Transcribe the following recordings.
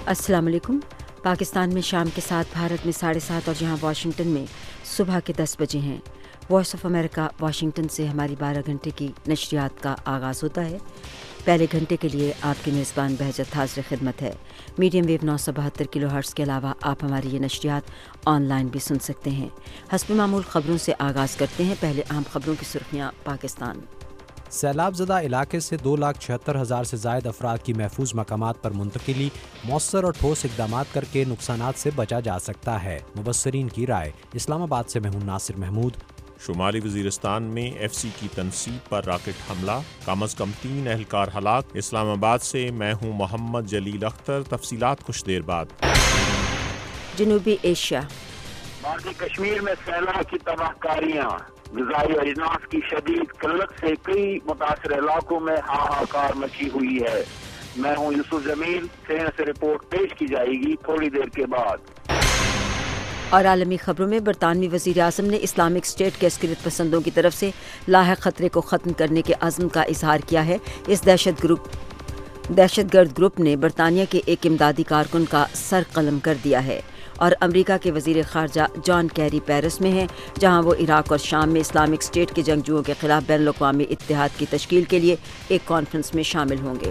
अस्सलाम वालेकुम। पाकिस्तान में शाम के 7 भारत में 7:30 और जहां वाशिंगटन में सुबह के 10 बजे हैं। वॉइस ऑफ अमेरिका वाशिंगटन से हमारी 12 घंटे की नशरियात का आगाज़ होता है। पहले घंटे के लिए आपकी मेज़बान बहजत हाज़िर खिदमत है। मीडियम वेव 972 किलोहर्ट्ज़ के अलावा आप हमारी ये नशरियात ऑनलाइन भी सुन सकते हैं। हस्ब मामूल ख़बरों से आगाज़ करते हैं। पहले अहम ख़बरों की सुर्खियाँ। पाकिस्तान सैलाब ज़दा इलाके से 2,76,000 से ज़ायद अफराद की महफूज मकामात पर मुंतकिली मौसर और ठोस इक़दामात करके नुकसानात से बचा जा सकता है। मुबस्सरीन की राय। इस्लामाबाद से मैं हूं नासिर महमूद। शुमाली वज़ीरिस्तान में FC की तनसीब पर रॉकेट हमला, कम अज़ कम 3 एहलकार हलाक। इस्लामाबाद से मैं हूं मोहम्मद जलील अख्तर। तफसीलात कुछ देर बाद। जनूबी एशिया भारतीय कश्मीर में सैलाब की तबाहकारियाँ, ग़िज़ाई अजनास की शदीद किल्लत से कई मुतासर इलाकों में हाहाकार मची हुई है। मैं हूँ यूसुफ जमील। सेना से रिपोर्ट पेश की जाएगी थोड़ी देर के बाद। और आलमी खबरों में बरतानवी वज़ीर आज़म ने इस्लामिक स्टेट के अस्करियत पसंदों की तरफ से लाहिक़ ख़तरे को ख़त्म करने के अज़्म का इजहार किया है। इस दहशतगर्द ग्रुप ने बरतानिया के एक इमदादी कारकुन का सर कलम कर दिया है। और अमरीका के वज़ीर ख़ारजा जॉन कैरी पेरिस में हैं, जहां वो इराक़ और शाम में इस्लामिक स्टेट के जंगजुओं के ख़िलाफ़ बैनुल-अक़वामी इत्तेहाद की तश्कील के लिए एक कॉन्फ्रेंस में शामिल होंगे।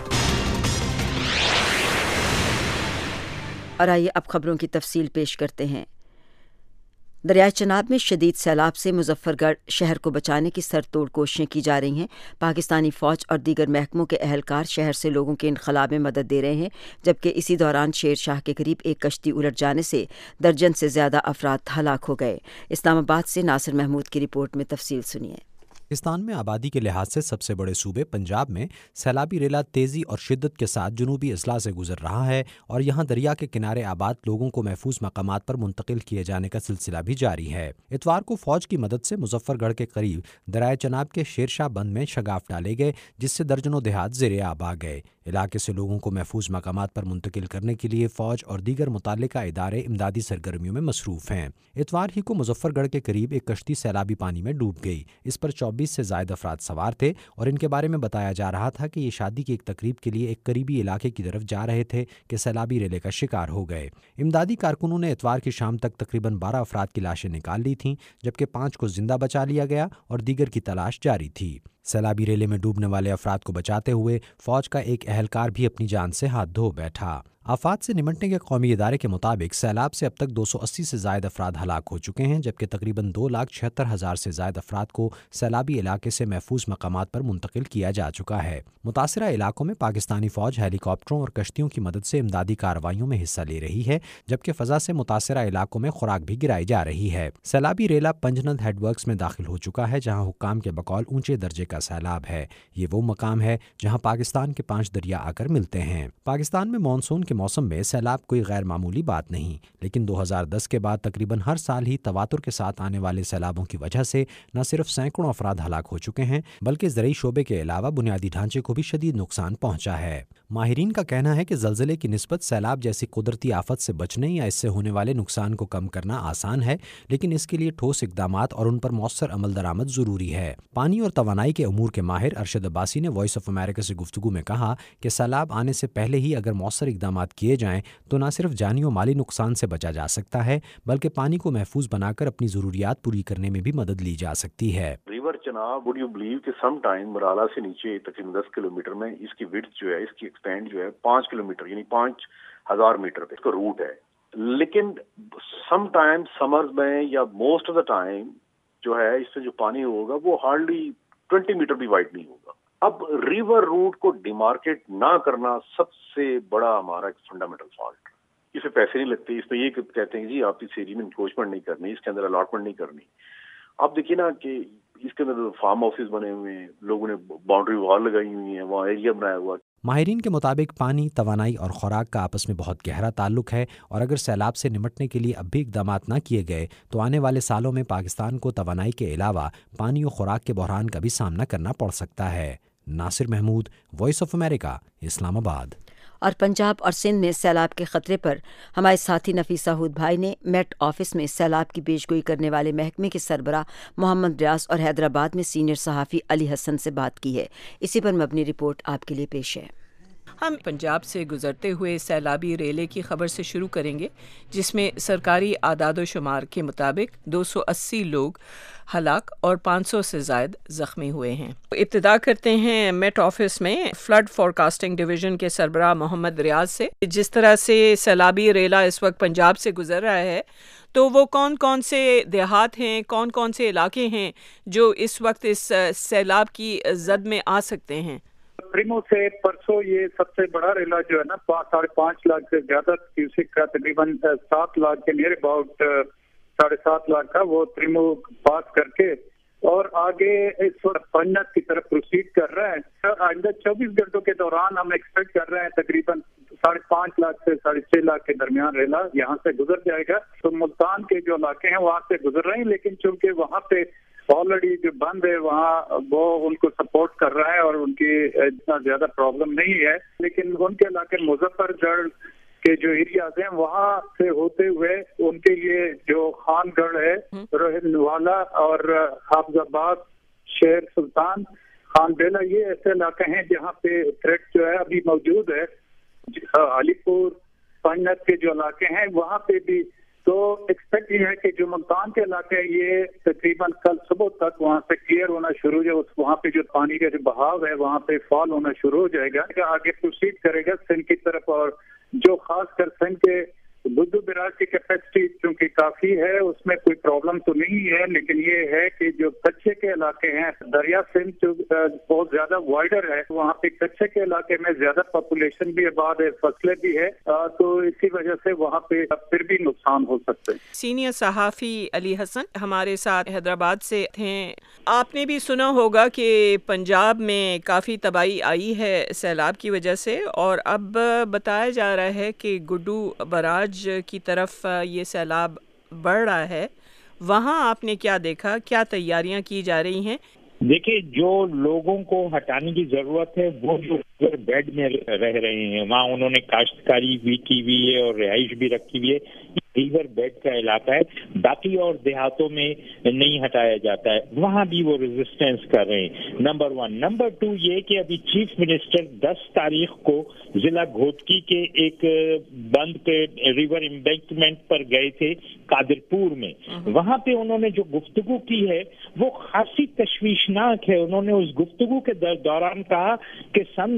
और आइए अब खबरों की तफसील पेश करते हैं। दरियाए चनाब में शदीद सैलाब से मुजफ्फरगढ़ शहर को बचाने की सरतोड़ कोशिशें की जा रही हैं। पाकिस्तानी फ़ौज और दीगर महकमों के अहलकार शहर से लोगों के इनखला में मदद दे रहे हैं, जबकि इसी दौरान शेर शाह के करीब एक कश्ती उलट जाने से दर्जन से ज़्यादा अफराद हलाक हो गए। इस्लामाबाद से नासिर महमूद की रिपोर्ट में तफसील सुनिए। पाकिस्तान में आबादी के लिहाज से सबसे बड़े सूबे पंजाब में सैलाबी रेला तेज़ी और शिद्दत के साथ जनूबी अजला से गुजर रहा है और यहाँ दरिया के किनारे आबाद लोगों को महफूज मकामात पर मुंतकिल किए जाने का सिलसिला भी जारी है। इतवार को फौज की मदद से मुजफ्फरगढ़ के करीब दरियाए चनाब के शेरशाह बंद में शगाफ डाले गए, जिससे दर्जनों देहात ज़ेरे आब आ गए। इलाके से लोगों को महफूज मकामात पर मुंतकिल करने के लिए फ़ौज और दीगर मुतल्लिका इदारे इमदादी सरगर्मियों में मसरूफ़ हैं। इतवार ही को मुजफ्फरगढ़ के करीब एक कश्ती सैलाबी पानी में डूब गई। इस पर 24 से ज़ायद अफराद सवार थे और इनके बारे में बताया जा रहा था कि ये शादी की एक तकरीब के लिए एक करीबी इलाके की तरफ जा रहे थे कि सैलाबी रेले का शिकार हो गए। इमदादी कारकुनों ने इतवार की शाम तक तकरीबन 12 अफराद की लाशें निकाल ली थीं, जबकि 5 को जिंदा बचा लिया गया और दीगर की तलाश जारी थी। सैलाबी रेले में डूबने वाले अफराद को बचाते हुए फौज का एक एहलकार भी अपनी जान से हाथ धो बैठा। आफात से निमटने के कौमी इदारे के मुताबिक सैलाब से अब तक 280 से ज़ायद अफराद हलाक हो चुके हैं, जबकि तकरीबन 2,76,000 से ज़ायद अफराद को सैलाबी इलाके से महफूज मकामात पर मुंतकिल किया जा चुका है। मुतासरा इलाकों में पाकिस्तानी फ़ौज हेलीकॉप्टरों और कश्तियों की मदद से इमदादी कार्रवाइयों में हिस्सा ले रही है, जबकि फ़ज़ा से मुतासरा इलाकों में खुराक भी गिराई जा रही है। सैलाबी रेला पंजनद हेडवर्क्स में दाखिल हो चुका है, जहाँ हुक्काम के बकौल ऊंचे दर्जे का सैलाब है। ये वो मकाम है जहाँ पाकिस्तान के 5 दरिया आकर मिलते हैं। पाकिस्तान में मानसून के मौसम में सैलाब कोई गैर मामूली बात नहीं, लेकिन 2010 के बाद तकरीबन हर साल ही तवातुर के साथ आने वाले सैलाबों की वजह से न सिर्फ सैकड़ों अफराद हलाक हो चुके हैं, बल्कि ज़रई शोबे के अलावा बुनियादी ढांचे को भी शदीद नुकसान पहुंचा है। माहिरीन का कहना है कि ज़लज़ले की निस्बत सैलाब जैसी कुदरती आफत से बचने या इससे होने वाले नुकसान को कम करना आसान है, लेकिन इसके लिए ठोस इक़दामात और उन पर मौसर अमल दरामद ज़रूरी है। पानी और तवानाई के अमूर के माहिर अरशद अब्बासी ने वॉइस ऑफ अमेरिका से गुफ्तगू में कहा कि सैलाब आने से पहले ही अगर मौसर इक़दामात किए जाएं तो न सिर्फ जानी और माली नुकसान से बचा जा सकता है, बल्कि पानी को महफूज बनाकर अपनी ज़रूरियात पूरी करने में भी मदद ली जा सकती है। River Chenab, would you believe कि सम टाइम मराला से नीचे तकरीबन 10 किलोमीटर में इसकी विड्थ जो है, इसकी एक्सपेंड जो है 5 किलोमीटर यानी 5,000 मीटर पे इसका रूट है। लेकिन सम टाइम समर्स में या मोस्ट ऑफ द टाइम जो है इससे जो पानी होगा वो हार्डली 20 मीटर भी वाइड नहीं होगा। अब रिवर रूट को डिमार्केट ना करना सबसे बड़ा हमारा एक फंडामेंटल फॉल्ट। इसे पैसे नहीं लगते, इस पे ये कहते हैं जी आप इस एरिया में इंक्रोचमेंट नहीं करनी, इसके अंदर अलॉटमेंट नहीं करनी। आप देखिए ना कि इसके अंदर फार्म हाउसेज बने हुए हैं, लोगों ने बाउंड्री वॉल लगाई हुई है, वहाँ एरिया बनाया हुआ। माहिरीन के मुताबिक पानी, तवानाई और खुराक का आपस में बहुत गहरा ताल्लुक है और अगर सैलाब से निमटने के लिए अब भी इक़दामात न किए गए तो आने वाले सालों में पाकिस्तान को तवानाई के अलावा पानी और खुराक के बहरान का भी सामना करना पड़ सकता है। Nasir Mahmood, voice of America, Islamabad. और पंजाब और सिंध में सैलाब के खतरे पर हमारे साथी नफीस साहूद भाई ने मेट ऑफिस में सैलाब की पेशगोई करने वाले महकमे के सरबराह मोहम्मद रियाज और हैदराबाद में सीनियर सहाफ़ी अली हसन से बात की है। इसी पर मबनी रिपोर्ट आपके लिए पेश है। ہم پنجاب سے گزرتے ہوئے سیلابی ریلے کی خبر سے شروع کریں گے، جس میں سرکاری اعداد و شمار کے مطابق 280 لوگ ہلاک اور 500 سے زائد زخمی ہوئے ہیں۔ ابتدا کرتے ہیں میٹ آفس میں فلڈ فورکاسٹنگ ڈویژن کے سربراہ محمد ریاض سے۔ جس طرح سے سیلابی ریلا اس وقت پنجاب سے گزر رہا ہے، تو وہ کون کون سے دیہات ہیں، کون کون سے علاقے ہیں جو اس وقت اس سیلاب کی زد میں آ سکتے ہیں؟ پریمو سے پرسوں یہ سب سے بڑا ریلا جو ہے نا 5.5 لاکھ سے زیادہ کیوسک کا، تقریباً 7 لاکھ کے نیئر اباؤٹ 7.5 لاکھ کا وہ پریمو پاس کر کے اور آگے اس وقت پنجت کی طرف پروسیڈ کر رہا ہے۔ آئندہ 24 گھنٹوں کے دوران ہم ایکسپیکٹ کر رہے ہیں تقریباً 5.5 لاکھ سے 6.5 لاکھ کے درمیان ریلا یہاں سے گزر جائے گا۔ تو ملتان کے جو علاقے ہیں وہاں سے گزر رہے ہیں، لیکن چونکہ وہاں پہ آلریڈی جو بند ہے وہاں وہ ان کو سپورٹ کر رہا ہے اور ان کی اتنا زیادہ پرابلم نہیں ہے، لیکن ان کے علاقے مظفر گڑھ کے جو ایریاز ہیں وہاں سے ہوتے ہوئے ان کے لیے جو خان گڑھ ہے، روہن والا اور حافظ آباد، شیر سلطان، خان بیلا، یہ ایسے علاقے ہیں جہاں پہ تھریٹ جو ہے ابھی موجود ہے۔ علی پور، پنجت کے جو علاقے ہیں وہاں پہ بھی تو ایکسپیکٹ یہ ہے کہ جو ملتان کے علاقے ہیں یہ تقریباً کل صبح تک وہاں سے کلیئر ہونا شروع ہو جائے، وہاں پہ جو پانی کا جو بہاؤ ہے وہاں پہ فال ہونا شروع ہو جائے گا، آگے پروسیڈ کرے گا سندھ کی طرف۔ اور جو خاص کر سندھ کے بدھو براج کی کیپیسٹی چونکہ کافی ہے، اس میں کوئی پرابلم تو نہیں ہے، لیکن یہ ہے کہ جو کچھے کے علاقے ہیں، دریا سندھ جو بہت زیادہ وائڈر ہے، وہاں پہ کچھے کے علاقے میں زیادہ پاپولیشن بھی آباد ہے، فصلیں بھی ہے، تو اسی وجہ سے وہاں پہ پھر بھی نقصان ہو سکتے ہیں۔ سینئر صحافی علی حسن ہمارے ساتھ حیدرآباد سے ہیں۔ آپ نے بھی سنا ہوگا کہ پنجاب میں کافی تباہی آئی ہے سیلاب کی وجہ سے، اور اب بتایا جا رہا ہے کہ گڈو براج کی طرف یہ سیلاب بڑھ رہا ہے۔ وہاں آپ نے کیا دیکھا، کیا تیاریاں کی جا رہی ہیں؟ دیکھیں، جو لوگوں کو ہٹانے کی ضرورت ہے وہ جو بیڈ میں رہ رہے ہیں وہاں انہوں نے کاشتکاری بھی کی ہوئی ہے اور رہائش بھی رکھی ہوئی ہے، ریور بیڈ کا علاقہ ہے، باقی اور دیہاتوں میں نہیں ہٹایا جاتا ہے، وہاں بھی وہ ریزسٹنس کر رہے ہیں، نمبر 1۔ نمبر 2 یہ کہ ابھی چیف منسٹر 10 تاریخ کو ضلع گھوٹکی کے ایک بند پہ ریور امبینکمنٹ پر گئے تھے قادرپور میں، وہاں پہ انہوں نے جو گفتگو کی ہے وہ خاصی تشویشناک ہے۔ انہوں نے اس گفتگو کے دوران کہا کہ سن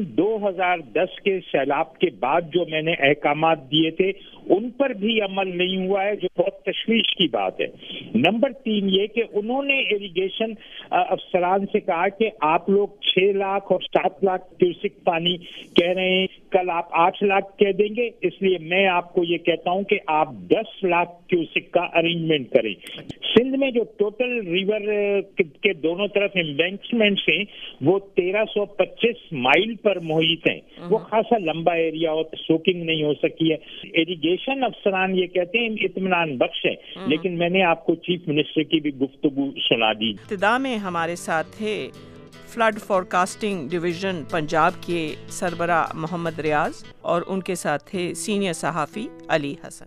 2010 کے سیلاب کے بعد جو میں نے احکامات دیے تھے ان پر بھی عمل نہیں ہوا ہے، جو بہت تشویش کی بات ہے۔ نمبر 3 یہ کہ انہوں نے اریگیشن افسران سے کہا کہ آپ لوگ 6 لاکھ اور 7 لاکھ کیوسک پانی کہہ رہے ہیں، کل آپ 8 لاکھ کہہ دیں گے، اس لیے میں آپ کو یہ کہتا ہوں کہ آپ 10 لاکھ کیوسک کا ارینجمنٹ کریں۔ سندھ میں جو ٹوٹل ریور کے دونوں طرف امبینکمنٹس ہیں وہ 1325 مائل پر محیط ہیں، وہ خاصا لمبا ایریا اور سوکنگ نہیں ہو سکی ہے۔ اریگیشن افسران یہ کہتے ہیں اطمینان بخش ہے، لیکن میں نے آپ کو چیف منسٹر کی بھی گفتگو سنا دی۔ ابتدا میں ہمارے ساتھ تھے فلڈ فورکاسٹنگ ڈویژن پنجاب کے سربراہ محمد ریاض اور ان کے ساتھ تھے سینئر صحافی علی حسن۔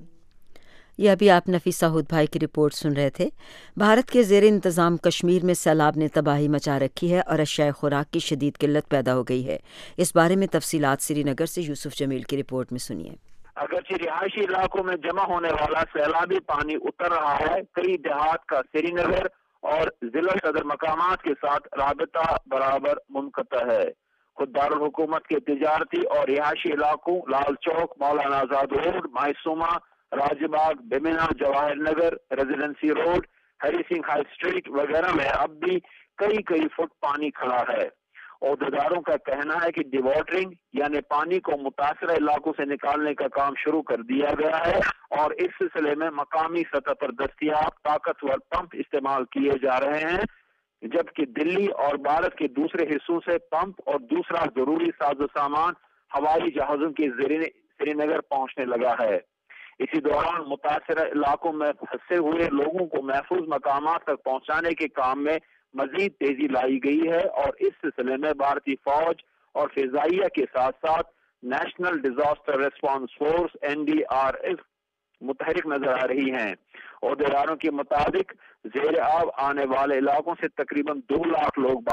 یہ ابھی آپ نفیسہ ہود بھائی کی رپورٹ سن رہے تھے۔ بھارت کے زیر انتظام کشمیر میں سیلاب نے تباہی مچا رکھی ہے اور اشیاء خوراک کی شدید قلت پیدا ہو گئی ہے۔ اس بارے میں تفصیلات سری نگر سے یوسف جمیل کی رپورٹ میں سنیے۔ اگرچہ رہائشی علاقوں میں جمع ہونے والا سیلابی پانی اتر رہا ہے، کئی دیہات کا سری نگر اور ضلع صدر مقامات کے ساتھ رابطہ برابر منقطع ہے۔ خود دارالحکومت کے تجارتی اور رہائشی علاقوں Lal Chowk, Maulana Azad road, Maisuma, Raj Bagh, Bemina, Jawahar Nagar, residency road, Hari Singh high street وغیرہ میں اب بھی کئی فٹ پانی کھڑا ہے۔ عہدیداروں کا کہنا ہے کہ ڈی واٹرنگ یعنی پانی کو متاثرہ علاقوں سے نکالنے کا کام شروع کر دیا گیا ہے اور اس سلسلے میں مقامی سطح پر دستیاب طاقتور پمپ استعمال کیے جا رہے ہیں، جبکہ دلی اور بھارت کے دوسرے حصوں سے پمپ اور دوسرا ضروری ساز و سامان ہوائی جہازوں کے ذریعے سری نگر پہنچنے لگا ہے۔ اسی دوران متاثرہ علاقوں میں پھنسے ہوئے لوگوں کو محفوظ مقامات تک پہنچانے کے کام میں مزید تیزی لائی گئی ہے اور اس سلسلے میں بھارتی فوج اور فضائیہ کے ساتھ ساتھ national disaster response force NDRF متحرک نظر آ رہی ہیں۔ عہدیداروں کے مطابق زیر آب آنے والے علاقوں سے تقریباً 2 لاکھ لوگ